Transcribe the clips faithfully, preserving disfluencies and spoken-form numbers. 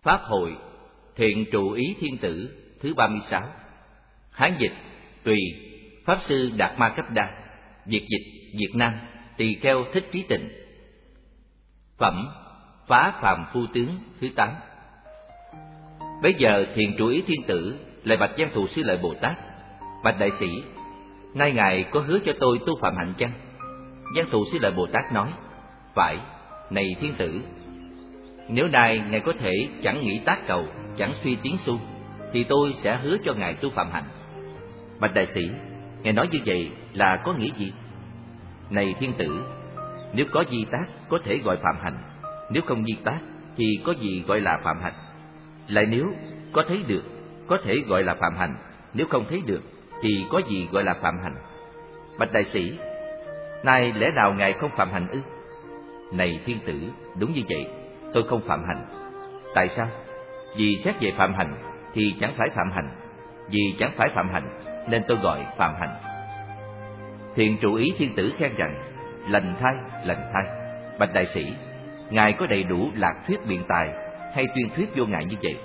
Pháp hội Thiện trụ ý thiên tử thứ ba mươi sáu. Hán dịch Tùy, Pháp sư Đạt Ma Cấp Đa. Việt dịch Việt Nam Tỳ Kheo Thích Trí Tịnh. Phẩm Phá Phàm Phu Tướng thứ tám. Bây giờ Thiện trụ ý thiên tử lại bạch Văn Thù Sư Lợi Bồ Tát: Bạch đại sĩ, nay ngài có hứa cho tôi tu phạm hạnh chăng? Văn Thù Sư Lợi Bồ Tát nói: Phải, này thiên tử, nếu nay ngài có thể chẳng nghĩ tác cầu, chẳng suy tiến xu, thì tôi sẽ hứa cho ngài tu phạm hạnh. Bạch đại sĩ, ngài nói như vậy là có nghĩa gì? Này thiên tử, nếu có di tác có thể gọi phạm hạnh, nếu không di tác thì có gì gọi là phạm hạnh? Lại nếu có thấy được có thể gọi là phạm hạnh, nếu không thấy được thì có gì gọi là phạm hạnh? Bạch đại sĩ, nay lẽ nào ngài không phạm hạnh ư? Này thiên tử, đúng như vậy, tôi không phạm hạnh. Tại sao? Vì xét về phạm hạnh thì chẳng phải phạm hạnh, vì chẳng phải phạm hạnh nên tôi gọi phạm hạnh. Thiện trụ ý thiên tử khen rằng: Lành thay, lành thay. Bạch đại sĩ, ngài có đầy đủ lạc thuyết biện tài hay tuyên thuyết vô ngại như vậy?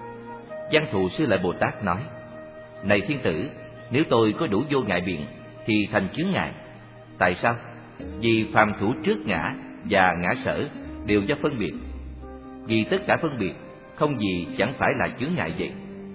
Văn Thù Sư Lợi Bồ Tát nói: Này thiên tử, nếu tôi có đủ vô ngại biện thì thành chướng ngại. Tại sao? Vì phàm thủ trước ngã và ngã sở đều do phân biệt. Vì tất cả phân biệt, không gì chẳng phải là chướng ngại vậy.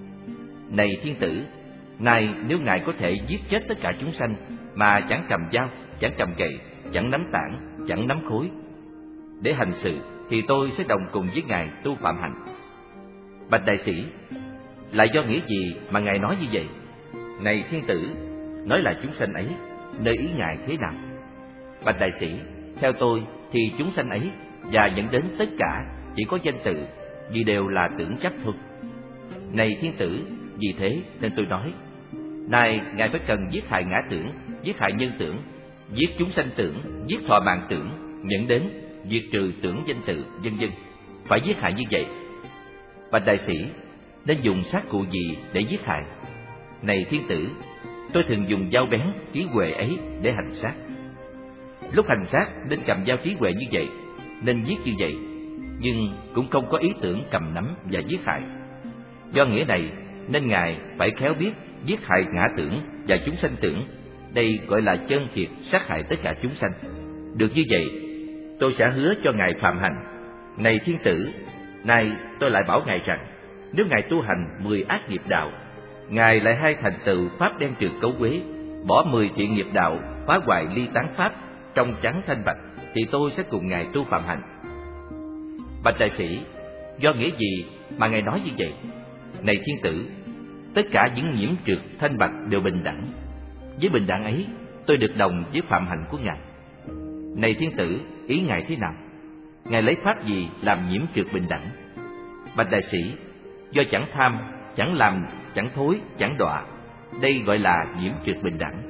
Này thiên tử, nay nếu ngài có thể giết chết tất cả chúng sanh mà chẳng cầm dao, chẳng cầm gậy, chẳng nắm tảng, chẳng nắm khối để hành sự, thì tôi sẽ đồng cùng với ngài tu phạm hạnh. Bạch đại sĩ, là do nghĩa gì mà ngài nói như vậy? Này thiên tử, nói là chúng sanh ấy, nơi ý ngài thế nào? Bạch đại sĩ, theo tôi thì chúng sanh ấy và dẫn đến tất cả chỉ có danh tự, vì đều là tưởng chấp thôi. Này thiên tử, vì thế nên tôi nói, nay ngài phải cần giết hại ngã tưởng, giết hại nhân tưởng, giết chúng sanh tưởng, giết thọ mạng tưởng, dẫn đến diệt trừ tưởng danh tự, vân vân. Phải giết hại như vậy. Bạch đại sĩ, nên dùng sát cụ gì để giết hại? Này thiên tử, tôi thường dùng dao bén trí huệ ấy để hành sát. Lúc hành sát nên cầm dao trí huệ như vậy, nên giết như vậy, nhưng cũng không có ý tưởng cầm nắm và giết hại. Do nghĩa này nên ngài phải khéo biết giết hại ngã tưởng và chúng sanh tưởng. Đây gọi là chân thiệt sát hại tất cả chúng sanh. Được như vậy, tôi sẽ hứa cho ngài phạm hạnh. Này thiên tử, nay tôi lại bảo ngài rằng, nếu ngài tu hành mười ác nghiệp đạo, ngài lại hay thành tựu pháp đen trừ cấu quế, bỏ mười thiện nghiệp đạo, phá hoại ly tán pháp, trong trắng thanh bạch, thì tôi sẽ cùng ngài tu phạm hạnh. Bạch đại sĩ, do nghĩa gì mà ngài nói như vậy? Này thiên tử, tất cả những nhiễm trượt thanh bạch đều bình đẳng. Với bình đẳng ấy, tôi được đồng với phạm hạnh của ngài. Này thiên tử, ý ngài thế nào? Ngài lấy pháp gì làm nhiễm trượt bình đẳng? Bạch đại sĩ, do chẳng tham, chẳng làm, chẳng thối, chẳng đọa, đây gọi là nhiễm trượt bình đẳng.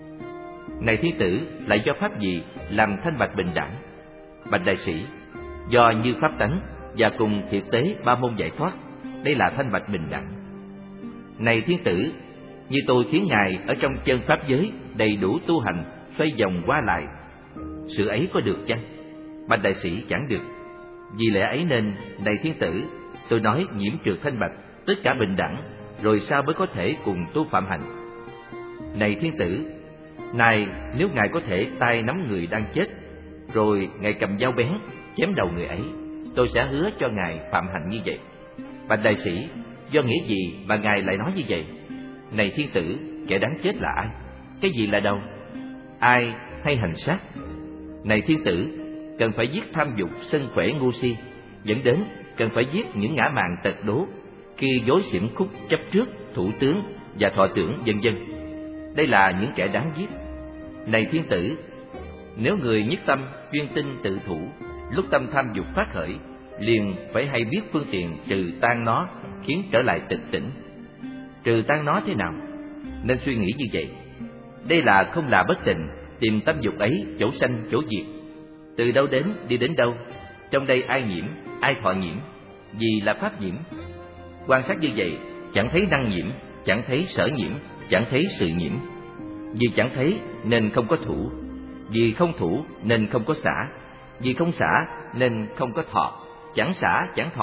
Này thiên tử, lại do pháp gì làm thanh bạch bình đẳng? Bạch đại sĩ, do như pháp tánh và cùng thiệt tế ba môn giải thoát, đây là thanh bạch bình đẳng. Này thiên tử, như tôi khiến ngài ở trong chân pháp giới đầy đủ tu hành, xoay vòng qua lại, sự ấy có được chăng? Bạch đại sĩ, chẳng được. Vì lẽ ấy nên, này thiên tử, tôi nói nhiễm trượt thanh bạch, tất cả bình đẳng, rồi sao mới có thể cùng tu phạm hạnh? Này thiên tử, này nếu ngài có thể tay nắm người đang chết, rồi ngài cầm dao bén chém đầu người ấy, tôi sẽ hứa cho ngài phạm hạnh như vậy. Bạch đại sĩ, do nghĩa gì mà ngài lại nói như vậy? Này thiên tử, kẻ đáng chết là ai? Cái gì là đâu? Ai hay hành sát? Này thiên tử, cần phải giết tham dục, sân khỏe, ngu si, dẫn đến cần phải giết những ngã mạn tật đố, khi dối xỉm khúc, chấp trước, thủ tướng và thọ tưởng, vân vân. Đây là những kẻ đáng giết. Này thiên tử, nếu người nhất tâm chuyên tinh tự thủ, lúc tâm tham dục phát khởi, liền phải hay biết phương tiện trừ tan nó, khiến trở lại tịch tỉnh. Trừ tan nó thế nào? Nên suy nghĩ như vậy. Đây là không là bất tịnh, tìm tâm dục ấy chỗ sanh chỗ diệt. Từ đâu đến đi đến đâu? Trong đây ai nhiễm, ai thọ nhiễm? Vì là pháp nhiễm. Quan sát như vậy, chẳng thấy năng nhiễm, chẳng thấy sở nhiễm, chẳng thấy sự nhiễm. Vì chẳng thấy nên không có thủ, vì không thủ nên không có xả, vì không xả nên không có thọ, chẳng xả chẳng thọ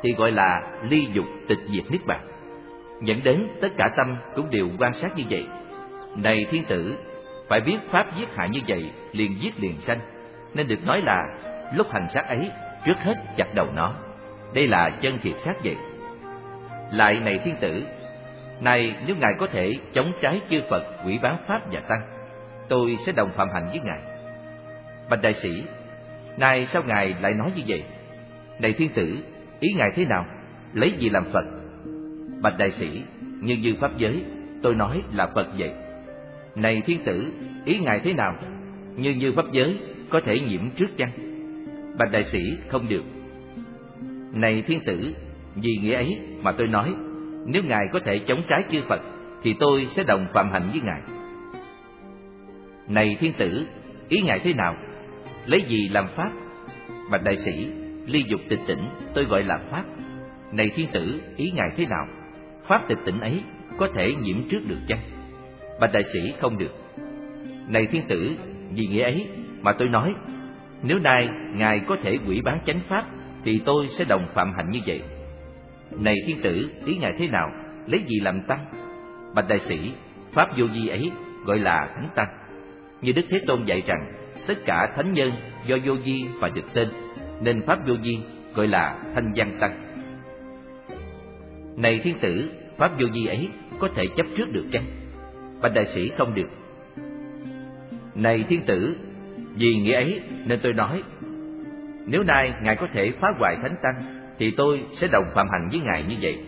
thì gọi là ly dục tịch diệt niết bàn. Dẫn đến tất cả tâm cũng đều quan sát như vậy. Này thiên tử, phải biết pháp giết hại như vậy, liền giết liền sanh, nên được nói là lúc hành sát ấy, trước hết chặt đầu nó. Đây là chân thiệt sát vậy. Lại này thiên tử, này nếu ngài có thể chống trái chư Phật, quỷ bán pháp và tăng, tôi sẽ đồng phạm hạnh với ngài. Bạch đại sĩ, này sao ngài lại nói như vậy? Này thiên tử, ý ngài thế nào? Lấy gì làm Phật? Bạch đại sĩ, như như pháp giới, tôi nói là Phật vậy. Này thiên tử, ý ngài thế nào? Như như pháp giới có thể nhiễm trước chăng? Bạch đại sĩ, không được. Này thiên tử, vì nghĩa ấy mà tôi nói, nếu ngài có thể chống trái chư Phật, thì tôi sẽ đồng phạm hạnh với ngài. Này thiên tử, ý ngài thế nào? Lấy gì làm pháp? Bạch đại sĩ, ly dục tịch tỉnh tôi gọi là pháp. Này thiên tử, ý ngài thế nào? Pháp tịch tỉnh ấy có thể nhiễm trước được chăng? Bạch đại sĩ, không được. Này thiên tử, vì nghĩa ấy mà tôi nói, nếu nay ngài có thể quỷ bán chánh pháp, thì tôi sẽ đồng phạm hạnh như vậy. Này thiên tử, ý ngài thế nào? Lấy gì làm tăng? Bạch đại sĩ, pháp vô vi ấy gọi là thánh tăng. Như Đức Thế Tôn dạy rằng, tất cả thánh nhân do vô vi và được tên, nên pháp vô vi gọi là thanh văn tăng. Này thiên tử, pháp vô vi ấy có thể chấp trước được chăng? Bạch đại sĩ, không được. Này thiên tử, vì nghĩa ấy nên tôi nói, nếu nay ngài có thể phá hoại thánh tăng, thì tôi sẽ đồng phạm hạnh với ngài như vậy.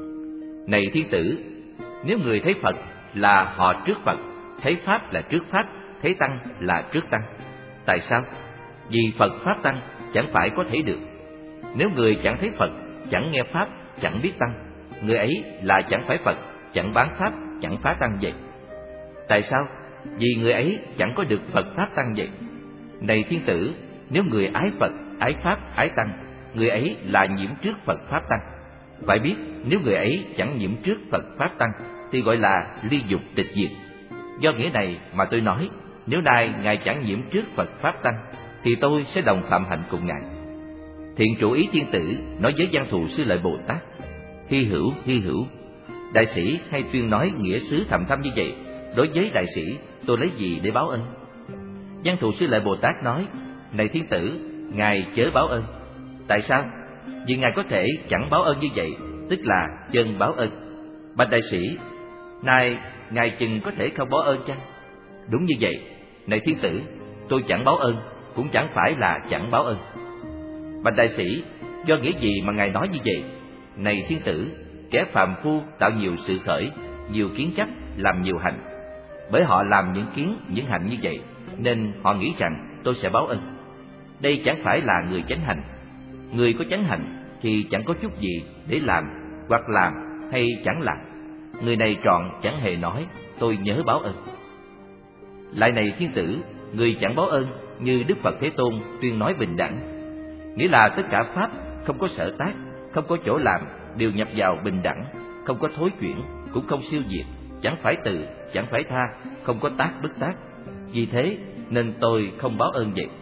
Này thiên tử, nếu người thấy Phật là họ trước Phật, thấy Pháp là trước Pháp, thấy Tăng là trước Tăng. Tại sao? Vì Phật Pháp Tăng chẳng phải có thể được. Nếu người chẳng thấy Phật, chẳng nghe Pháp, chẳng biết Tăng, người ấy là chẳng phải Phật, chẳng bán Pháp, chẳng phá Tăng vậy. Tại sao? Vì người ấy chẳng có được Phật Pháp Tăng vậy. Này thiên tử, nếu người ái Phật, ái Pháp, ái Tăng, người ấy là nhiễm trước Phật Pháp Tăng. Phải biết, nếu người ấy chẳng nhiễm trước Phật Pháp Tăng, thì gọi là ly dục tịch diệt. Do nghĩa này mà tôi nói, nếu nay ngài chẳng nhiễm trước Phật Pháp Tăng, thì tôi sẽ đồng phạm hạnh cùng ngài. Thiện trụ ý thiên tử nói với Văn Thù Sư Lợi Bồ Tát, hy hữu, hy hữu. Đại sĩ hay tuyên nói nghĩa xứ thầm thâm như vậy, đối với đại sĩ tôi lấy gì để báo ân? Văn Thù Sư Lợi Bồ Tát nói, này thiên tử, ngài chớ báo ơn. Tại sao? Vì ngài có thể chẳng báo ơn như vậy, tức là chân báo ơn. Bạch đại sĩ, này ngài chừng có thể không báo ơn chăng? Đúng như vậy. Này thiên tử, tôi chẳng báo ơn, cũng chẳng phải là chẳng báo ơn. Bạch đại sĩ, do nghĩa gì mà ngài nói như vậy? Này thiên tử, kẻ phàm phu tạo nhiều sự khởi, nhiều kiến chấp, làm nhiều hành. Bởi họ làm những kiến, những hành như vậy, nên họ nghĩ rằng tôi sẽ báo ơn. Đây chẳng phải là người chánh hành. Người có chánh hành thì chẳng có chút gì để làm, hoặc làm hay chẳng làm. Người này trọn chẳng hề nói tôi nhớ báo ơn. Lại này thiên tử, người chẳng báo ơn như Đức Phật Thế Tôn tuyên nói bình đẳng, nghĩa là tất cả pháp không có sở tác, không có chỗ làm, đều nhập vào bình đẳng, không có thối chuyển, cũng không siêu diệt, chẳng phải từ, chẳng phải tha, không có tác bất tác. Vì thế nên tôi không báo ơn vậy.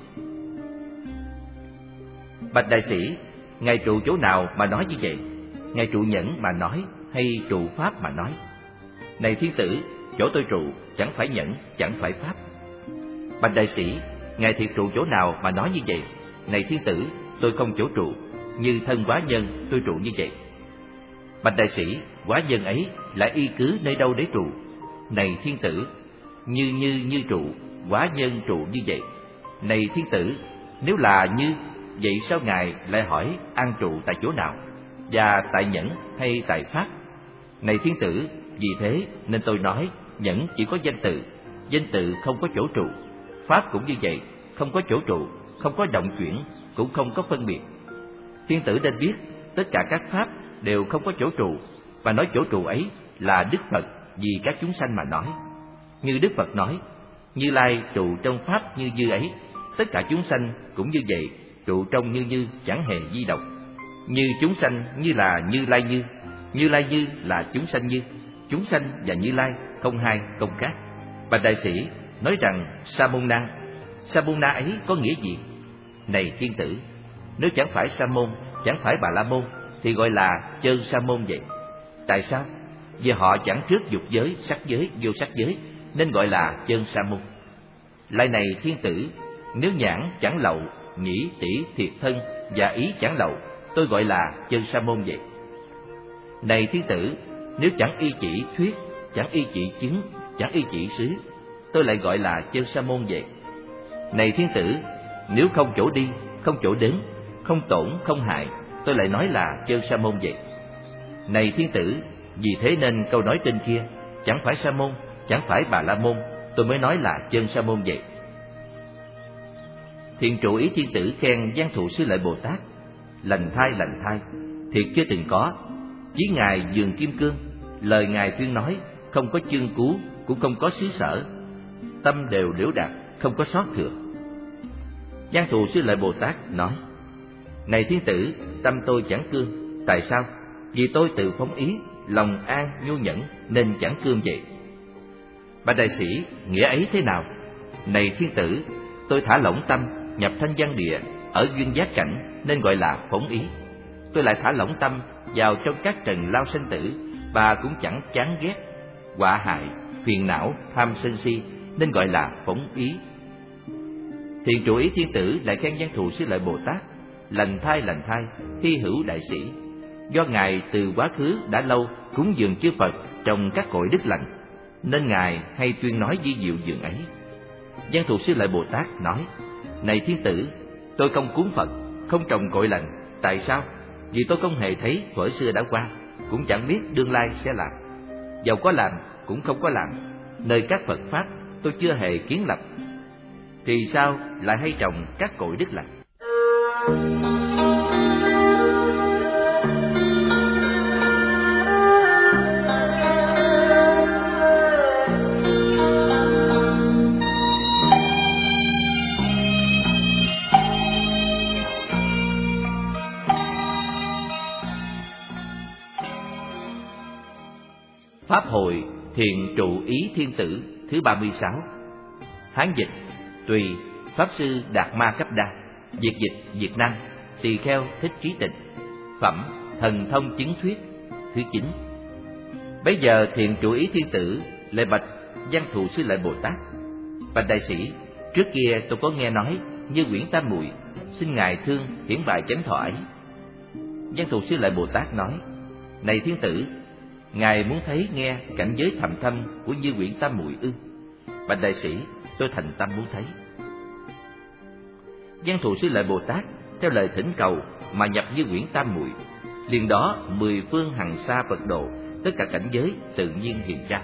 Bạch đại sĩ, ngài trụ chỗ nào mà nói như vậy? Ngài trụ nhẫn mà nói, hay trụ pháp mà nói? Này thiên tử, chỗ tôi trụ chẳng phải nhẫn, chẳng phải pháp. Bạch đại sĩ, ngài thiệt trụ chỗ nào mà nói như vậy? Này thiên tử, tôi không chỗ trụ, như thân quá nhân tôi trụ như vậy. Bạch đại sĩ, quá nhân ấy lại y cứ nơi đâu để trụ? Này thiên tử, như như như trụ, quá nhân trụ như vậy. Này thiên tử, nếu là như, vậy sao ngài lại hỏi an trụ tại chỗ nào? Và tại nhẫn hay tại pháp? Này thiên tử, vì thế nên tôi nói nhẫn chỉ có danh tự, danh tự không có chỗ trụ. Pháp cũng như vậy, không có chỗ trụ, không có động chuyển, cũng không có phân biệt. Thiên tử nên biết tất cả các pháp đều không có chỗ trụ, và nói chỗ trụ ấy là Đức Phật vì các chúng sanh mà nói. Như Đức Phật nói, Như Lai trụ trong pháp như như ấy, tất cả chúng sanh cũng như vậy, trụ trong như như chẳng hề di động. Như chúng sanh như là Như Lai như, Như Lai như là chúng sanh như, chúng sanh và Như Lai không hai không khác. Bạch đại sĩ, nói rằng Sa môn na, Sa môn na ấy có nghĩa gì? Này thiên tử, nếu chẳng phải Sa môn, chẳng phải Bà La môn, thì gọi là Chơn Sa Môn vậy. Tại sao? Vì họ chẳng trước dục giới, sắc giới, vô sắc giới, nên gọi là Chơn Sa Môn. Lại này thiên tử, nếu nhãn chẳng lậu, nhĩ tỷ thiệt thân và ý chẳng lậu, tôi gọi là Chơn Sa Môn vậy. Này thiên tử, nếu chẳng y chỉ thuyết, chẳng y chỉ chứng, chẳng y chỉ xứ, tôi lại gọi là Chơn Sa Môn vậy. Này thiên tử, nếu không chỗ đi, không chỗ đến, không tổn, không hại, tôi lại nói là Chơn Sa Môn vậy. Này thiên tử, vì thế nên câu nói trên kia, chẳng phải Sa Môn, chẳng phải Bà La Môn, tôi mới nói là Chơn Sa Môn vậy. Thiền trụ ý thiên tử khen Văn Thù Sư Lợi Bồ Tát: lành thai lành thai, thiệt chưa từng có. Chí ngài dường kim cương, lời ngài tuyên nói, không có chương cú, cũng không có xứ sở, tâm đều liễu đạt, không có sót thừa. Văn Thù Sư Lợi Bồ Tát nói: này thiên tử, tâm tôi chẳng cương. Tại sao? Vì tôi tự phóng ý, lòng an nhu nhẫn, nên chẳng cương vậy. Bạch đại sĩ, nghĩa ấy thế nào? Này thiên tử, tôi thả lỏng tâm, nhập thanh văn địa, ở duyên giác cảnh, nên gọi là phóng ý. Tôi lại thả lỏng tâm vào trong các trần lao sanh tử, và cũng chẳng chán ghét, họa hại, phiền não, tham sân si, nên gọi là phóng ý. Thiền trụ ý thiên tử lại khen Văn Thù Sư Lợi Bồ Tát: lành thai lành thai, hy hữu đại sĩ. Do ngài từ quá khứ đã lâu cúng dường chư Phật trong các cội đức lành, nên ngài hay tuyên nói vi diệu dường ấy. Văn Thù Sư Lợi Bồ Tát nói: này thiên tử, tôi không cúng Phật, không trồng cội lành. Tại sao? Vì tôi không hề thấy thuở xưa đã qua, cũng chẳng biết tương lai sẽ làm. Dầu có làm cũng không có làm, nơi các Phật pháp tôi chưa hề kiến lập, thì sao lại hay trồng các cội đức lành? Pháp hội thiền trụ ý thiên tử thứ ba mươi sáu. Hán dịch: Tùy Pháp Sư Đạt Ma Cấp Đa. Việt dịch Việt Nam: Tỳ Kheo Thích Trí Tịnh. Phẩm Thần Thông Chứng Thuyết thứ chín. Bây giờ thiền trụ ý thiên tử lại bạch Văn Thù Sư Lợi Bồ Tát: bạch đại sĩ, trước kia tôi có nghe nói Như Quyển Tam Muội, xin ngài thương hiển bài chánh thọ ấy. Văn Thù Sư Lợi Bồ Tát nói: này thiên tử, ngài muốn thấy nghe cảnh giới thầm thâm của Như Quyển Tam Muội ư? Bạch đại sĩ, tôi thành tâm muốn thấy. Văn Thù Sư Lợi Bồ Tát theo lời thỉnh cầu mà nhập Như Quyển Tam Muội. Liền đó mười phương hằng sa Phật độ, tất cả cảnh giới tự nhiên hiện ra.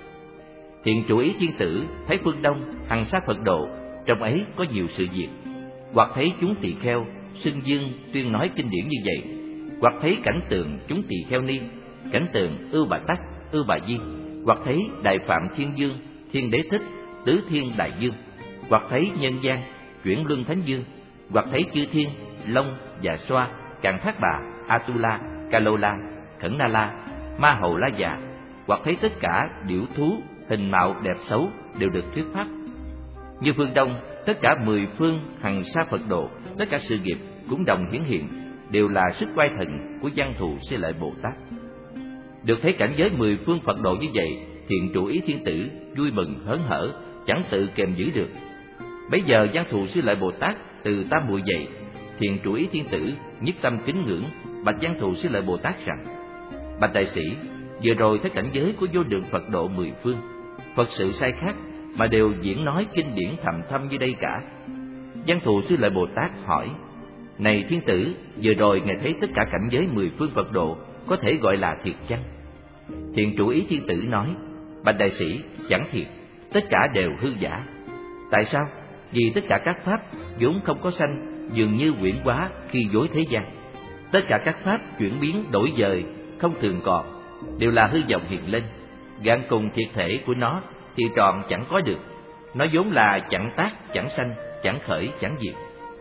Thiền trụ ý thiên tử thấy phương đông hằng sa Phật độ, trong ấy có nhiều sự việc, hoặc thấy chúng tỳ kheo xưng dương tuyên nói kinh điển như vậy, hoặc thấy cảnh tượng chúng tỳ kheo ni, cảnh tượng Ưu Bà Tắc, Ưu Bà Di, hoặc thấy Đại Phạm Thiên Dương, Thiên Đế Thích, Tứ Thiên Đại Dương, hoặc thấy nhân gian, chuyển luân Thánh Dương, hoặc thấy chư thiên, Long và Xoa, Càn Thác Bà, Atula, Kalola, Khẩn Na La, Ma Hầu La Già, hoặc thấy tất cả điểu thú, hình mạo đẹp xấu đều được thuyết pháp. Như phương đông, tất cả mười phương hằng sa Phật độ, tất cả sự nghiệp cũng đồng hiển hiện, đều là sức quay thần của Văn Thù Sư Lợi Bồ Tát. Được thấy cảnh giới mười phương Phật độ như vậy, thiền trụ ý thiên tử vui mừng hớn hở, chẳng tự kềm giữ được. Bấy giờ Văn Thù Sư Lợi Bồ Tát từ tam muội dậy, thiền trụ ý thiên tử nhất tâm kính ngưỡng bạch Văn Thù Sư Lợi Bồ Tát rằng: bạch đại sĩ, vừa rồi thấy cảnh giới của vô lượng Phật độ mười phương, Phật sự sai khác mà đều diễn nói kinh điển thầm thâm như đây cả. Văn Thù Sư Lợi Bồ Tát hỏi: này thiên tử, vừa rồi ngài thấy tất cả cảnh giới mười phương Phật độ có thể gọi là thiệt chăng? Thiền trụ ý thiên tử nói: bạch đại sĩ, chẳng thiệt, tất cả đều hư giả. Tại sao? Vì tất cả các pháp vốn không có sanh, dường như huyễn hóa khi dối thế gian. Tất cả các pháp chuyển biến đổi dời, không thường còn, đều là hư vọng hiện lên. Gạn cùng thiệt thể của nó thì tròn chẳng có được. Nó vốn là chẳng tác, chẳng sanh, chẳng khởi, chẳng diệt.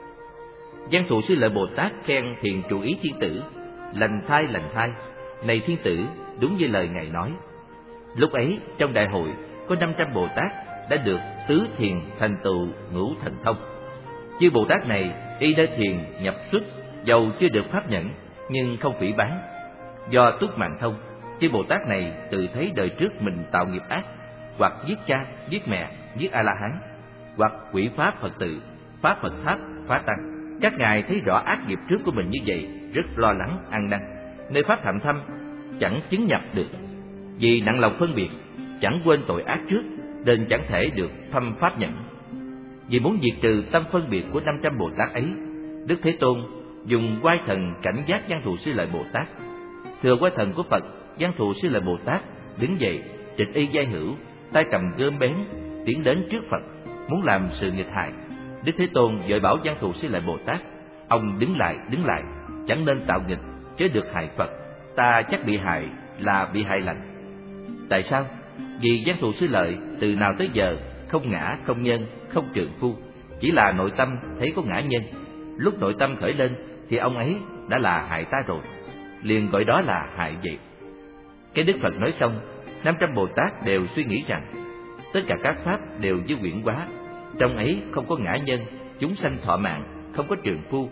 Văn Thù Sư Lợi Bồ Tát khen thiền trụ ý thiên tử: lành thai lành thai, này thiên tử, đúng như lời ngài nói. Lúc ấy trong đại hội có năm trăm Bồ Tát đã được tứ thiền thành tựu ngũ thần thông. Chư Bồ Tát này y đa thiền nhập xuất, dầu chưa được pháp nhẫn, nhưng không phỉ báng. Do túc mạng thông, chư Bồ Tát này tự thấy đời trước mình tạo nghiệp ác, hoặc giết cha, giết mẹ, giết A-la-hán, hoặc quỷ phá Phật tự, phá Phật tháp, phá tăng. Các ngài thấy rõ ác nghiệp trước của mình như vậy, rất lo lắng, ăn năn. Nơi pháp thẳm thâm chẳng chứng nhập được, vì nặng lòng phân biệt, chẳng quên tội ác trước, nên chẳng thể được thâm pháp nhẫn. Vì muốn diệt trừ tâm phân biệt của năm trăm Bồ Tát ấy, Đức Thế Tôn dùng oai thần cảnh giác Văn Thù Sư Lợi Bồ Tát. Thừa oai thần của Phật, Văn Thù Sư Lợi Bồ Tát đứng dậy, trịch y giai hữu, tay cầm gươm bén, tiến đến trước Phật, muốn làm sự nghịch hại. Đức Thế Tôn vội bảo Văn Thù Sư Lợi Bồ Tát: ông đứng lại, đứng lại, chẳng nên tạo nghịch, chớ được hại Phật. Ta chắc bị hại là bị hại lành. Tại sao? Vì Văn Thù Sư Lợi từ nào tới giờ không ngã, không nhân, không trượng phu, chỉ là nội tâm thấy có ngã nhân. Lúc nội tâm khởi lên thì ông ấy đã là hại ta rồi, liền gọi đó là hại vậy. Cái Đức Phật nói xong, năm trăm Bồ Tát đều suy nghĩ rằng tất cả các pháp đều như quyển hóa, trong ấy không có ngã nhân, chúng sanh thọ mạng, không có trượng phu,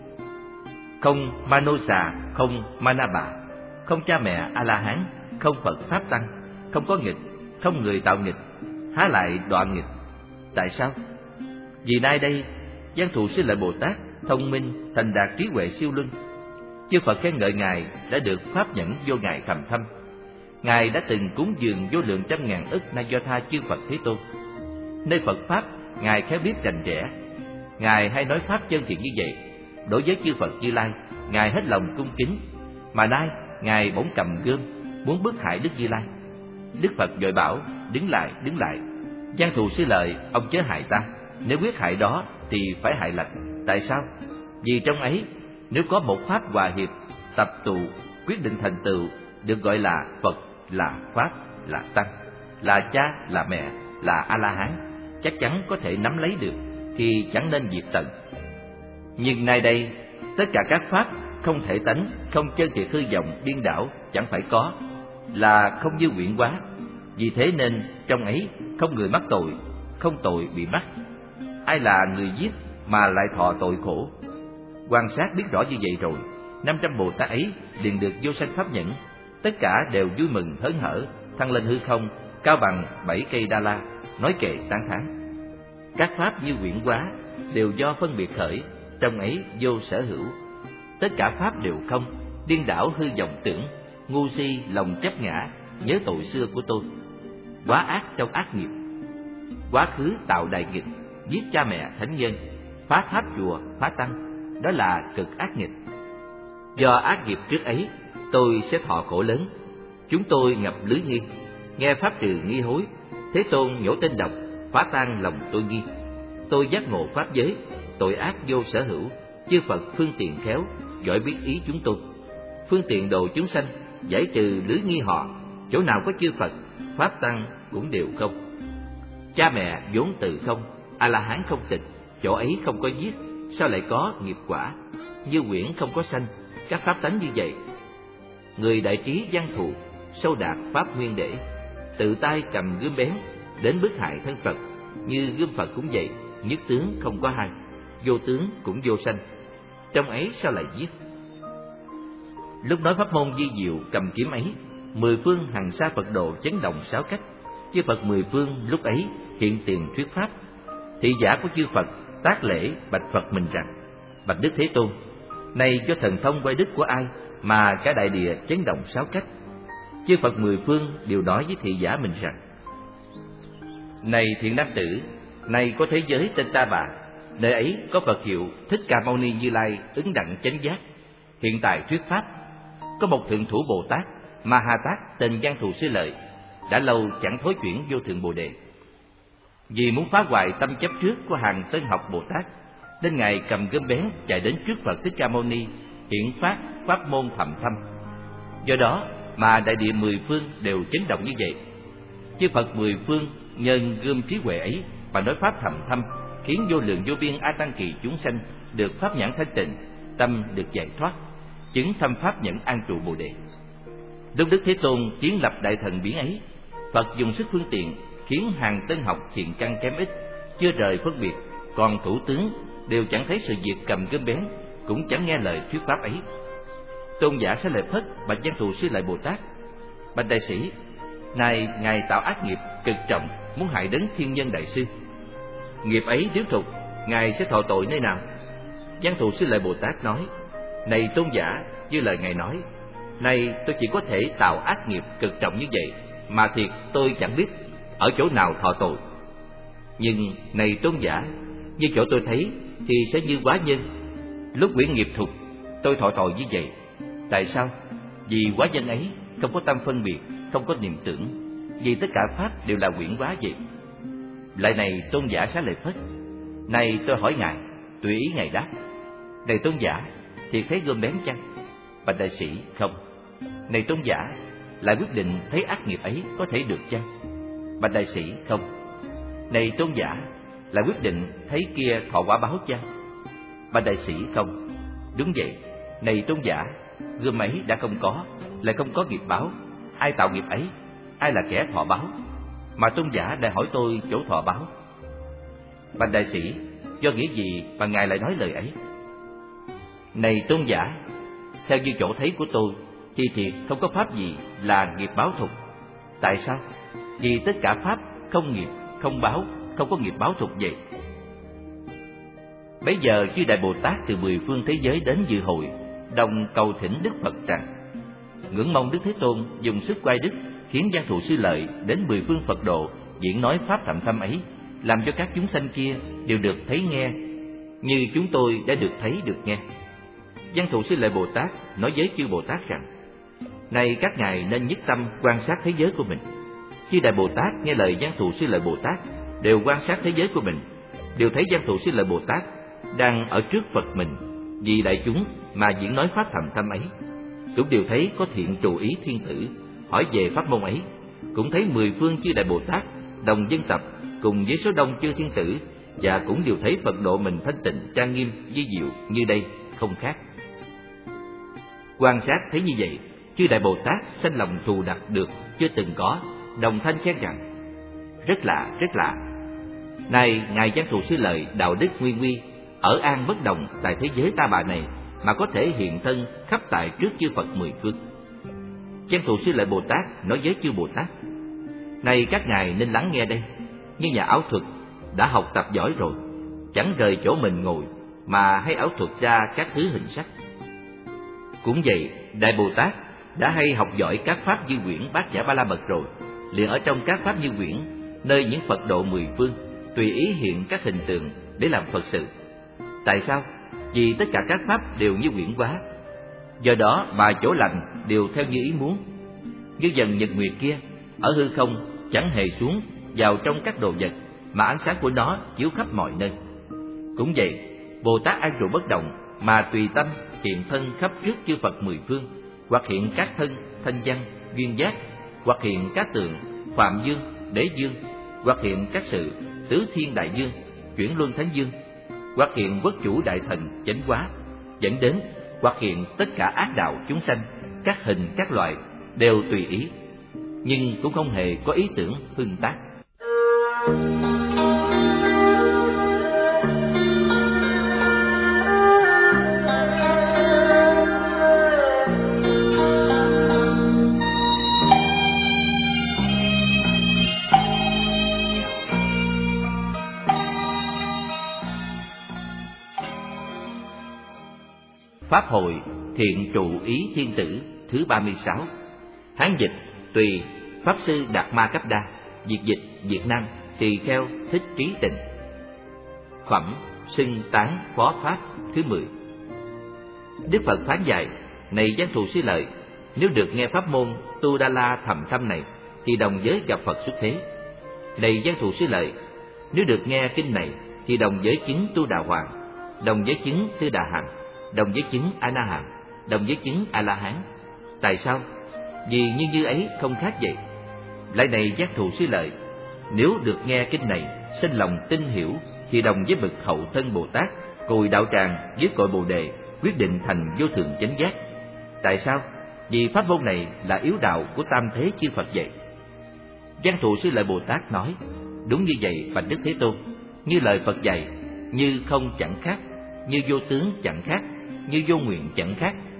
không mano xà, không mana bà, không cha mẹ A-la-hán, không Phật pháp tăng, không có nghịch, không người tạo nghịch, há lại đoạn nghịch. Tại sao? Vì nay đây Văn Thù Sư Lợi Bồ Tát thông minh, thành đạt trí huệ siêu luân. Chư Phật khen ngợi ngài đã được pháp nhẫn vô ngại thầm thâm. Ngài đã từng cúng dường vô lượng trăm ngàn ức na do tha chư Phật Thế Tôn. Nơi Phật pháp ngài khéo biết rành rẽ. Ngài hay nói pháp chân thiện như vậy. Đối với chư Phật Như Lai, ngài hết lòng cung kính. Mà nay ngài bỗng cầm gươm muốn bức hại Đức Như Lai. Đức Phật vội bảo: đứng lại, đứng lại. Văn Thù Sư Lợi, ông chớ hại ta. Nếu quyết hại đó thì phải hại lành. Tại sao? Vì trong ấy nếu có một pháp hòa hiệp, tập tụ, quyết định thành tựu, được gọi là Phật, là Pháp, là Tăng, là cha, là mẹ, là A-la-hán, chắc chắn có thể nắm lấy được, thì chẳng nên diệt tận. Nhưng nay đây, tất cả các pháp không thể tánh, không chân thiệt hư vọng, điên đảo, chẳng phải có, là không như quyển hóa. Vì thế nên trong ấy không người mắc tội, không tội bị mắc. Ai là người giết mà lại thọ tội khổ? Quan sát biết rõ như vậy rồi, năm trăm Bồ Tát ấy liền được vô sanh pháp nhẫn. Tất cả đều vui mừng hớn hở, thăng lên hư không, cao bằng bảy cây đa la, nói kệ tán thán. Các pháp như quyển hóa đều do phân biệt khởi, trong ấy vô sở hữu. Tất cả pháp đều không, điên đảo hư vọng tưởng, ngu si lòng chấp ngã, nhớ tội xưa của tôi. Quá ác trong ác nghiệp, quá khứ tạo đại nghịch, giết cha mẹ thánh nhân, phá tháp chùa, phá tăng, đó là cực ác nghịch. Do ác nghiệp trước ấy, tôi sẽ thọ khổ lớn. Chúng tôi ngập lưới nghi, nghe pháp trừ nghi hối. Thế Tôn nhổ tên độc, phá tan lòng tôi nghi. Tôi giác ngộ pháp giới, tội ác vô sở hữu. Chư Phật phương tiện khéo, giỏi biết ý chúng tôi. Phương tiện độ chúng sanh, giải trừ lưới nghi họ. Chỗ nào có chư Phật, pháp tăng cũng đều không. Cha mẹ vốn từ không, A-la-hán không tịch, chỗ ấy không có giết, sao lại có nghiệp quả? Như quyển không có sanh, các pháp tánh như vậy. Người đại trí Văn Thù, sâu đạt pháp nguyên để, tự tay cầm gươm bén đến bức hại thân Phật. Như gươm Phật cũng vậy, nhất tướng không có hai, vô tướng cũng vô sanh, trong ấy sao lại giết? Lúc nói pháp môn vi diệu cầm kiếm ấy, mười phương hằng sa Phật độ chấn động sáu cách. Chư Phật mười phương lúc ấy hiện tiền thuyết pháp. Thị giả của chư Phật tác lễ bạch Phật mình rằng: bạch Đức Thế Tôn, này do thần thông quay đức của ai mà cả đại địa chấn động sáu cách? Chư Phật mười phương đều nói với thị giả mình rằng: này thiện nam tử, này có thế giới tên Ta Bà, nơi ấy có Phật hiệu Thích Ca Mâu Ni Như Lai ứng đặng chánh giác, hiện tại thuyết pháp. Có một thượng thủ Bồ Tát Ma Ha Tát tên Văn Thù Sư Lợi, đã lâu chẳng thối chuyển vô thượng Bồ Đề. Vì muốn phá hoại tâm chấp trước của hàng tân học Bồ Tát, nên ngài cầm gươm bén chạy đến trước Phật Thích Ca Mâu Ni, hiện phát pháp môn thầm thâm. Do đó mà đại địa mười phương đều chấn động như vậy. Chư Phật mười phương nhân gươm trí huệ ấy và nói pháp thầm thâm, khiến vô lượng vô biên a tăng kỳ chúng sanh được pháp nhãn thanh tịnh, tâm được giải thoát, chứng thâm pháp nhẫn an trụ Bồ Đề. Lúc Đức Thế Tôn kiến lập đại thần biến ấy, Phật dùng sức phương tiện khiến hàng tân học thiện căn kém ít, chưa rời phân biệt, còn thủ tướng đều chẳng thấy sự việc cầm gươm bén, cũng chẳng nghe lời thuyết pháp ấy. Tôn giả Xá Lợi Phất bạch Văn Thù Sư Lợi Bồ Tát: Bạch đại sĩ, nay ngài tạo ác nghiệp cực trọng, muốn hại đấng thiên nhân đại sư. Nghiệp ấy nếu thục, ngài sẽ thọ tội nơi nào? Văn Thù Sư Lợi Bồ Tát nói: Này tôn giả, như lời ngài nói, nay tôi chỉ có thể tạo ác nghiệp cực trọng như vậy, mà thiệt tôi chẳng biết ở chỗ nào thọ tội. Nhưng này tôn giả, như chỗ tôi thấy thì sẽ như quá nhân. Lúc quyển nghiệp thục, tôi thọ tội như vậy. Tại sao? Vì quá nhân ấy không có tâm phân biệt, không có niệm tưởng, vì tất cả pháp đều là quyển hóa vậy. Lại này tôn giả Xá Lợi Phất, này tôi hỏi ngài, tùy ý ngài đáp. Này tôn giả, thiệt thấy gươm bén chăng? Bạch đại sĩ: Không. Này tôn giả, lại quyết định thấy ác nghiệp ấy có thể được chăng? Bạch đại sĩ: Không. Này tôn giả, lại quyết định thấy kia thọ quả báo chăng? Bạch đại sĩ: Không. Đúng vậy. Này tôn giả, gươm ấy đã không có, lại không có nghiệp báo, ai tạo nghiệp ấy? Ai là kẻ thọ báo? Mà tôn giả lại hỏi tôi chỗ thọ báo. Bạch đại sĩ: Do nghĩa gì mà ngài lại nói lời ấy? Này tôn giả, theo như chỗ thấy của tôi thì thiệt không có pháp gì là nghiệp báo thục. Tại sao? Vì tất cả pháp không nghiệp, không báo, không có nghiệp báo thục vậy. Bấy giờ chư đại Bồ Tát từ mười phương thế giới đến dự hội, đồng cầu thỉnh Đức Phật rằng: Ngưỡng mong Đức Thế Tôn dùng sức quay đức, khiến Văn Thù Sư Lợi đến mười phương Phật độ diễn nói pháp thậm thâm ấy, làm cho các chúng sanh kia đều được thấy nghe, như chúng tôi đã được thấy được nghe. Văn Thù Sư Lợi Bồ Tát nói với chư Bồ Tát rằng: Này các ngài nên nhất tâm quan sát thế giới của mình. Chư đại Bồ Tát nghe lời Văn Thù Sư Lợi Bồ Tát, đều quan sát thế giới của mình, đều thấy Văn Thù Sư Lợi Bồ Tát đang ở trước Phật mình, vì đại chúng mà diễn nói pháp thầm thâm ấy. Cũng đều thấy có Thiện Trụ Ý Thiên Tử hỏi về pháp môn ấy, cũng thấy mười phương chư đại Bồ Tát đồng dân tập cùng với số đông chư thiên tử, và cũng đều thấy Phật độ mình thanh tịnh trang nghiêm vi diệu như đây, không khác. Quan sát thấy như vậy, chư đại Bồ Tát sanh lòng thù đặc được chưa từng có, đồng thanh khen rằng: Rất lạ, rất lạ. Này ngài Văn Thù Sư Lợi đạo đức nguyên quy, ở an bất đồng tại thế giới ta bà này, mà có thể hiện thân khắp tại trước chư Phật mười phương. Văn Thù Sư Lợi Bồ Tát nói với chư Bồ Tát: Này các ngài nên lắng nghe đây. Như nhà ảo thuật đã học tập giỏi rồi, chẳng rời chỗ mình ngồi mà hay ảo thuật ra các thứ hình sắc. Cũng vậy, đại Bồ Tát đã hay học giỏi các pháp như quyển Bát Nhã Ba La Mật rồi, liền ở trong các pháp như quyển, nơi những Phật độ mười phương, tùy ý hiện các hình tượng để làm Phật sự. Tại sao? Vì tất cả các pháp đều như quyển hóa, do đó mà chỗ lành đều theo như ý muốn. Như dần nhật nguyệt kia, ở hư không chẳng hề xuống vào trong các đồ vật, mà ánh sáng của nó chiếu khắp mọi nơi. Cũng vậy, Bồ Tát an trụ bất động, mà tùy tâm hiện thân khắp trước chư Phật mười phương, hoặc hiện các thân thanh văn duyên giác, hoặc hiện các tượng Phạm Dương, Đế Dương, hoặc hiện các sự tứ thiên đại dương, chuyển luân thánh dương, hoặc hiện quốc chủ đại thần chánh hóa, dẫn đến hoặc hiện tất cả ác đạo chúng sanh, các hình các loại đều tùy ý, nhưng cũng không hề có ý tưởng hưng tác. Pháp hội Thiện Trụ Ý Thiên Tử thứ ba mươi sáu. Hán dịch tùy Pháp sư Đạt Ma Cấp Đa, Việt dịch Việt Nam Tỳ Kheo Thích Trí Tịnh. Phẩm Xưng Tán Phó Pháp thứ mười. Đức Phật phán dạy: Này Văn Thù Sư Lợi, nếu được nghe pháp môn Tu Đa La thầm thâm này, thì đồng với gặp Phật xuất thế. Này Văn Thù Sư Lợi, nếu được nghe kinh này, thì đồng với chứng Tu Đà Hoàng, đồng với chứng Tư Đà Hàm, đồng với chứng A Na Hàm, đồng với chứng A La Hán. Tại sao? Vì như như ấy không khác vậy. Lại này Giác Thù Sư Lợi, nếu được nghe kinh này, sinh lòng tin hiểu, thì đồng với bậc hậu thân Bồ Tát, cùi đạo tràng dưới cội Bồ Đề, quyết định thành vô thượng chánh giác. Tại sao? Vì pháp môn này là yếu đạo của tam thế chư Phật vậy. Văn Thù Sư Lợi Bồ Tát nói: Đúng như vậy, bạch Đức Thế Tôn. Như lời Phật dạy, như không chẳng khác, như vô tướng chẳng khác, như vô nguyện chẳng khác,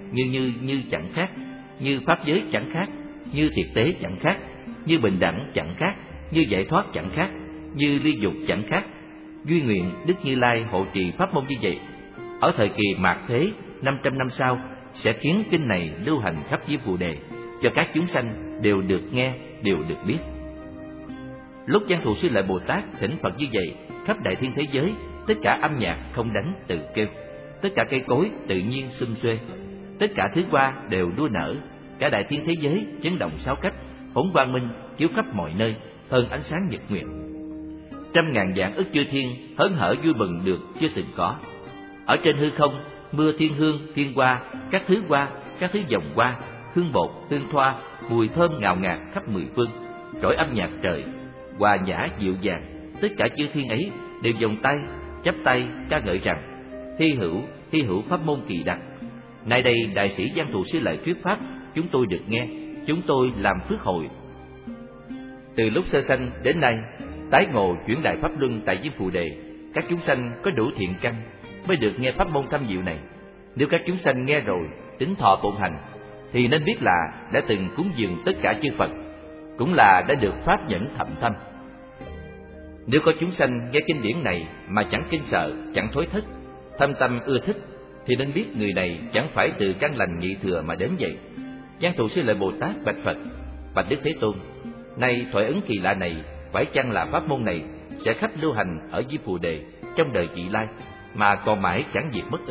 như như như chẳng khác, như pháp giới chẳng khác, như thiệt tế chẳng khác, như bình đẳng chẳng khác, như giải thoát chẳng khác, như ly dục chẳng khác. Duy nguyện Đức Như Lai hộ trì pháp môn như vậy, ở thời kỳ mạt thế năm trăm năm sau sẽ khiến kinh này lưu hành khắp Diêm Phù Đề, cho các chúng sanh đều được nghe, đều được biết. Lúc Văn Thù Sư Lợi Bồ Tát thỉnh Phật như vậy, khắp đại thiên thế giới, tất cả âm nhạc không đánh tự kêu, tất cả cây cối tự nhiên xum xuê, tất cả thứ hoa đều đua nở, cả đại thiên thế giới chấn động sáu cách, hỗn quang minh chiếu khắp mọi nơi, hơn ánh sáng nhật nguyệt. Trăm ngàn vạn ức chư thiên hớn hở vui mừng được chưa từng có. Ở trên hư không, mưa thiên hương, thiên hoa, các thứ hoa, các thứ dòng hoa, hương bột, hương thoa, mùi thơm ngào ngạt khắp mười phương, trỗi âm nhạc trời, hòa nhã dịu dàng. Tất cả chư thiên ấy đều vòng tay, chắp tay ca ngợi rằng: hy hữu, hy hữu pháp môn kỳ đặc. Nay đây đại sĩ Văn Thù Sư Lợi thuyết pháp, chúng tôi được nghe, chúng tôi làm phước hồi. Từ lúc sơ sanh đến nay, tái ngộ chuyển đại pháp luân tại Diêm Phù Đề, các chúng sanh có đủ thiện căn mới được nghe pháp môn thâm diệu này. Nếu các chúng sanh nghe rồi tính thọ phụng hành, thì nên biết là đã từng cúng dường tất cả chư Phật, cũng là đã được pháp nhẫn thậm thâm. Nếu có chúng sanh nghe kinh điển này mà chẳng kinh sợ, chẳng thối thất, thâm tâm ưa thích, thì nên biết người này chẳng phải từ căn lành nhị thừa mà đến vậy. Văn Thù Sư Lợi Bồ Tát bạch Phật: bạch Đức Thế Tôn, nay thoại ứng kỳ lạ này, phải chăng là pháp môn này sẽ khắp lưu hành ở Diêm Phù Đề trong đời vị lai, mà còn mãi chẳng diệt mất ư?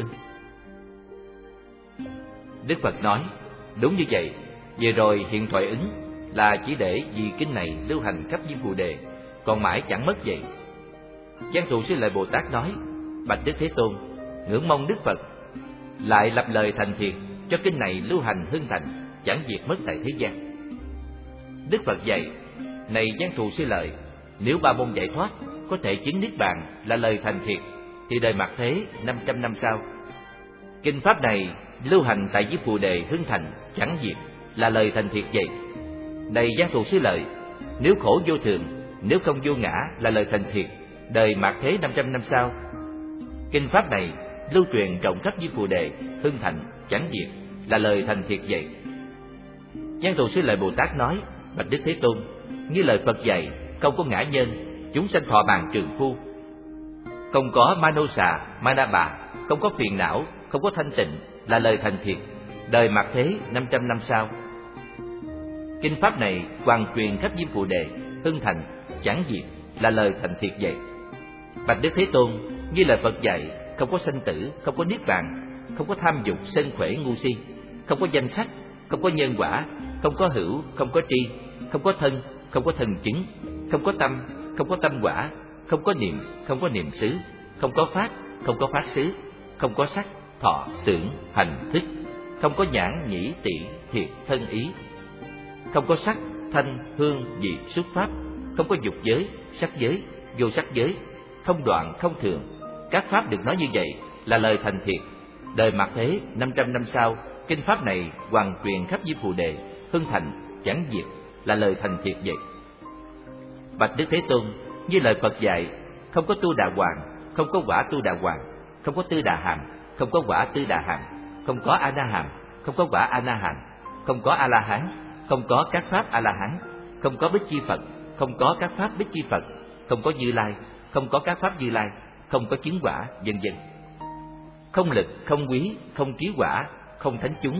Đức Phật nói: đúng như vậy. Vừa rồi hiện thoại ứng là chỉ để vì kinh này lưu hành khắp Diêm Phù Đề, còn mãi chẳng mất vậy. Văn Thù Sư Lợi Bồ Tát nói: bạch Đức Thế Tôn, ngưỡng mong Đức Phật lại lập lời thành thiệt cho kinh này lưu hành hưng thành, chẳng diệt mất tại thế gian. Đức Phật dạy: này Văn Thù Sư Lợi, nếu ba môn giải thoát có thể chứng niết bàn là lời thành thiệt, thì đời mạt thế năm trăm năm sau, kinh pháp này lưu hành tại Diêm Phù Đề hưng thành chẳng diệt là lời thành thiệt vậy. Này Văn Thù Sư Lợi, nếu khổ vô thường, nếu không vô ngã là lời thành thiệt, đời mạt thế năm trăm năm sau, kinh pháp này lưu truyền rộng khắp Diêm Phù Đề hưng thành chẳng diệt là lời thành thiệt vậy. Văn Thù Sư Lợi Bồ Tát nói: bạch Đức Thế Tôn, như lời Phật dạy, không có ngã nhân, chúng sanh thọ bàn trường phu, không có mano xà, mana bà, không có phiền não, không có thanh tịnh là lời thành thiệt, đời mạt thế năm trăm năm sau. Kinh pháp này hoàn truyền khắp Diêm Phù Đề hưng thành chẳng diệt là lời thành thiệt vậy. Bạch Đức Thế Tôn, như lời Phật dạy, không có sanh tử, không có niết bàn, không có tham dục sân khỏe ngu si, không có danh sắc, không có nhân quả, không có hữu, không có tri, không có thân, không có thân chứng, không có tâm, không có tâm quả, không có niệm, không có niệm xứ, không có pháp, không có pháp xứ, không có sắc, thọ, tưởng, hành, thức, không có nhãn, nhĩ, tỷ, thiệt, thân ý, không có sắc, thanh, hương, vị, xuất pháp, không có dục giới, sắc giới, vô sắc giới, không đoạn, không thường. Các pháp được nói như vậy là lời thành thiệt, đời mạt thế năm trăm năm sau, kinh pháp này hoàn truyền khắp Diêm Phù Đề hưng thành chẳng diệt là lời thành thiệt vậy. Bạch Đức Thế Tôn, như lời Phật dạy, không có tu đà hoàng, không có quả tu đà hoàng, không có tư đà hàm, không có quả tư đà hàm, không có a na hàm, không có quả a na hàm, không có a la hán, không có các pháp a la hán, không có bích chi Phật, không có các pháp bích chi Phật, không có Như Lai, không có các pháp Như Lai, không có chứng quả, vân vân. Không lực, không quý, không trí quả, không thánh chúng,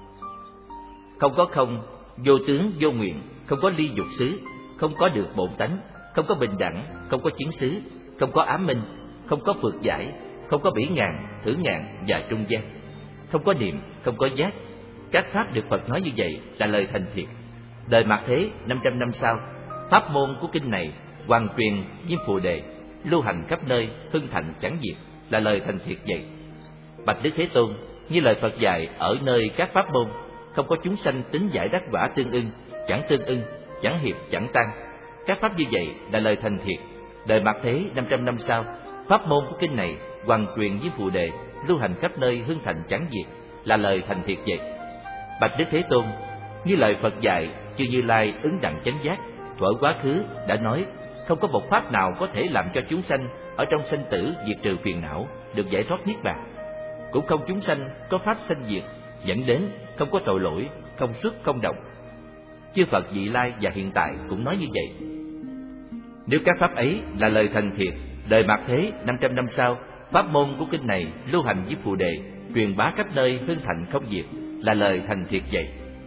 không có không, vô tướng, vô nguyện, không có ly dục xứ, không có được bổn tánh, không có bình đẳng, không có chiến xứ, không có ám minh, không có phược giải, không có bỉ ngàn, thử ngàn và trung gian, không có niệm, không có giác. Các pháp được Phật nói như vậy là lời thành thiệt, đời mạt thế năm trăm năm sau, pháp môn của kinh này hoàn truyền Diêm Phù Đề, lưu hành khắp nơi, hưng thạnh chẳng diệt là lời thành thiệt vậy. Bạch Đức Thế Tôn, như lời Phật dạy, ở nơi các pháp môn không có chúng sanh tính giải đắc quả tương ưng, chẳng tương ưng, chẳng hiệp, chẳng tăng. Các pháp như vậy là lời thành thiệt, đời mạt thế năm trăm năm sau, pháp môn của kinh này hoàn truyền Diêm Phù Đề, lưu hành khắp nơi, hưng thành chẳng diệt là lời thành thiệt vậy. Bạch Đức Thế Tôn, như lời Phật dạy, chư Như Lai ứng đặng chánh giác, thuở quá khứ đã nói, không có một pháp nào có thể làm cho chúng sanh ở trong sanh tử diệt trừ phiền não, được giải thoát niết bàn. Cũng không chúng sanh có pháp sanh diệt dẫn đến không có tội lỗi, không xuất không động. Chư Phật vị lai và hiện tại cũng nói như vậy. Nếu các pháp ấy là lời thành thiệt, đời mạt thế năm trăm năm sau, pháp môn của kinh này lưu hành với Phù Đề, truyền bá khắp nơi hưng thạnh không diệt, là lời thành thiệt vậy.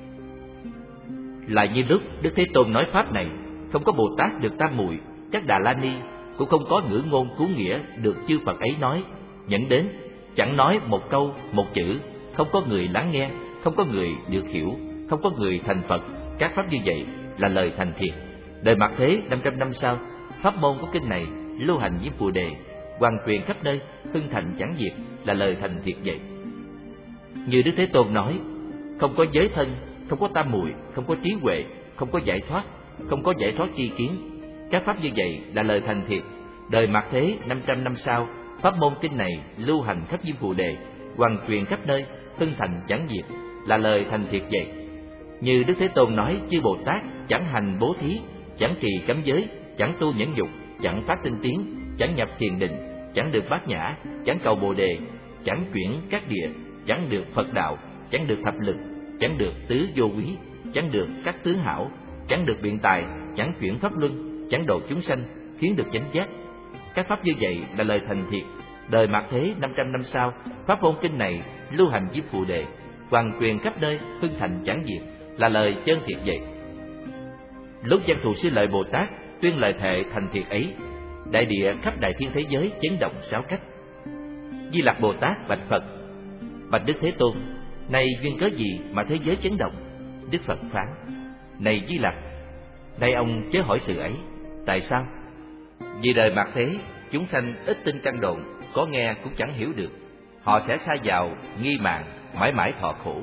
Lại như lúc Đức Thế Tôn nói pháp này, không có Bồ Tát được tam muội, các Đà La Ni cũng không có ngữ ngôn cứu nghĩa được chư Phật ấy nói, dẫn đến chẳng nói một câu một chữ, không có người lắng nghe, không có người được hiểu, không có người thành Phật. Các pháp như vậy là lời thành thiệt, đời mạt thế năm trăm năm sau, pháp môn của kinh này lưu hành với Phù Đề, hoàn truyền khắp nơi hưng thạnh chẳng diệt, là lời thành thiệt vậy. Như Đức Thế Tôn nói, không có giới thân, không có tam muội, không có trí huệ, không có giải thoát, không có giải thoát tri kiến. Các pháp như vậy là lời thành thiệt, đời mạt thế năm trăm năm sau, pháp môn kinh này lưu hành khắp diêm Phù Đề, hoàn truyền khắp nơi hưng thành chẳng diệt, là lời thành thiệt vậy. Như Đức Thế Tôn nói, chư Bồ Tát chẳng hành bố thí, chẳng trì cấm giới, chẳng tu nhẫn nhục, chẳng phát tinh tiến, chẳng nhập thiền định, chẳng được bát nhã, chẳng cầu Bồ Đề, chẳng chuyển các địa, chẳng được Phật đạo, chẳng được thập lực, chẳng được tứ vô quý, chẳng được các tướng hảo, chẳng được biện tài, chẳng chuyển pháp luân, chẳng độ chúng sanh, khiến được chánh giác. Các pháp như vậy là lời thành thiệt, đời mạt thế năm trăm năm sau, pháp môn kinh này lưu hành với Phù Đề, hoàn truyền khắp nơi hưng thành chẳng diệt, là lời chân thiệt vậy. Lúc Văn Thù Sư Lợi Bồ Tát tuyên lời thệ thành thiệt ấy, đại địa khắp đại thiên thế giới chấn động sáu cách. Di Lặc Bồ Tát bạch Phật: Bạch Đức Thế Tôn, này duyên cớ gì mà thế giới chấn động? Đức Phật phán: Này Di Lặc, nay ông chớ hỏi sự ấy. Tại sao? Vì đời mạt thế, chúng sanh ít tin căn đồn, có nghe cũng chẳng hiểu được, họ sẽ sa vào nghi mạn, mãi mãi thọ khổ.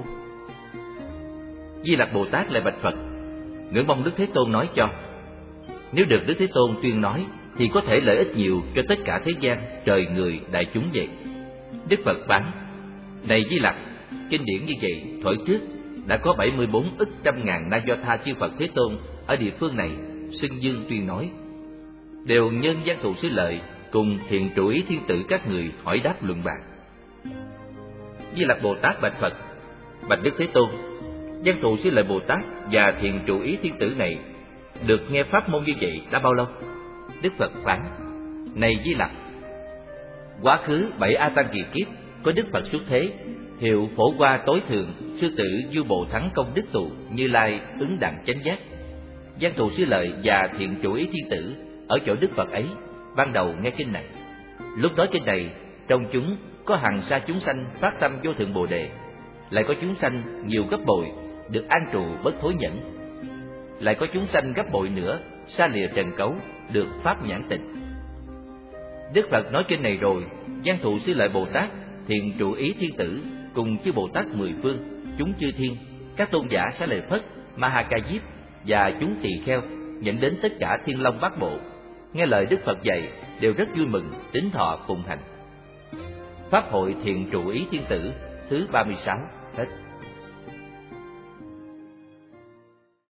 Di Lặc Bồ Tát lại bạch Phật: Ngưỡng mong Đức Thế Tôn nói cho. Nếu được Đức Thế Tôn tuyên nói, thì có thể lợi ích nhiều cho tất cả thế gian, trời người, đại chúng vậy. Đức Phật phán: Này Di Lặc, kinh điển như vậy thuở trước đã có bảy mươi bốn ức trăm ngàn Na Do Tha chư Phật Thế Tôn ở địa phương này xưng dương tuyên nói, đều nhân Văn Thù Sư Lợi cùng Thiện Trụ Ý Thiên Tử các người hỏi đáp luận bàn. Di Lặc Bồ Tát bạch Phật: Bạch Đức Thế Tôn, Văn Thù Sư Lợi Bồ Tát và Thiện Trụ Ý Thiên Tử này được nghe pháp môn như vậy đã bao lâu? Đức Phật phán: Này Di Lặc, quá khứ bảy A Tăng kỳ kiếp có Đức Phật xuất thế, hiệu Phổ Hoa Tối Thượng, Sư Tử Du Bộ Thắng Công Đức Tụ, Như Lai ứng đặng chánh giác. Văn Thù Sư Lợi và Thiện Trụ Ý Thiên Tử ở chỗ Đức Phật ấy ban đầu nghe kinh này. Lúc nói kinh này, trong chúng có hàng sa chúng sanh phát tâm vô thượng Bồ Đề, lại có chúng sanh nhiều gấp bội được an trụ bất thối nhẫn, lại có chúng sanh gấp bội nữa xa lìa trần cấu được pháp nhãn tịnh. Đức Phật nói kinh này rồi, Văn Thù Sư Lợi Bồ Tát, Thiện Trụ Ý Thiên Tử cùng chư Bồ Tát mười phương, chúng chư thiên, các tôn giả Xá Lợi Phất, Ma Ha Ca Diếp và chúng tỳ kheo, nhận đến tất cả thiên long bát bộ, nghe lời Đức Phật dạy đều rất vui mừng, tín thọ phụng hành. Pháp hội Thiện Trụ Ý Thiên Tử thứ ba mươi sáu hết.